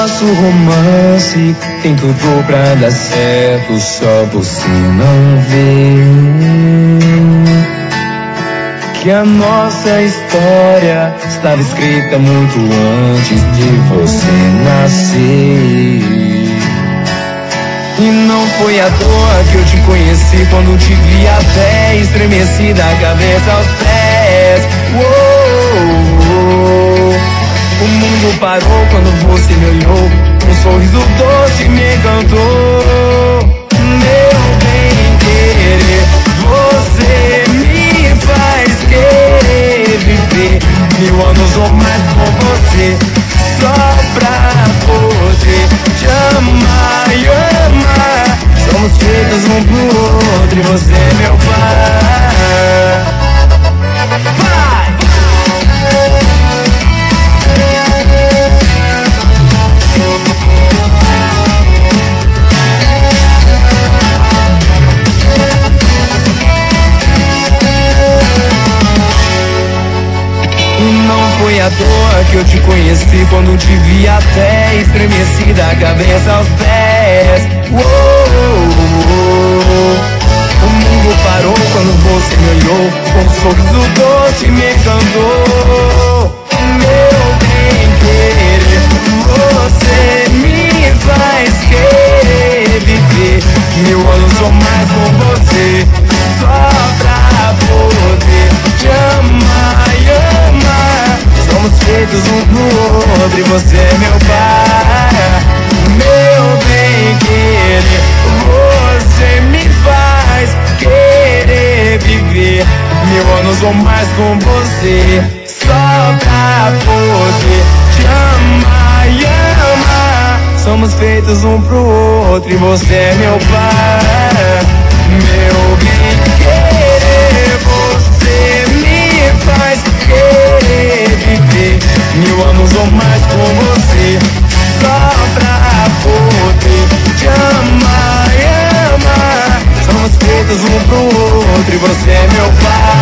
nosso romance tem tudo pra dar certo, só você não vê que a nossa história estava escrita muito antes de você nascer. E não foi à toa que eu te conheci, quando te vi até estremeci da cabeça aos pés. O mundo parou quando você me olhou, um sorriso doce me encantou. Meu bem querer, você me faz querer viver 1000 anos ou mais com você, só pra poder te amar e amar. Somos feitos um pro outro e você é meu pai. Foi à toa que eu te conheci, quando te vi até estremeci da cabeça aos pés. O mundo parou quando você me olhou, com um sorriso doce me encantou. Meu bem querer, você me faz querer viver 1000 anos ou mais com você, só pra poder te amar e amar. Somos feitos um pro outro e você é meu pai. Meu bem querer, você me faz querer viver 1000 anos ou mais com você, só pra poder te amar e amar. Somos feitos um pro outro e você é meu pai. Meu bem querer, você me faz querer viver 1000 anos ou mais com você, só pra poder te amar e amar. Somos feitos um pro outro e você é meu pai.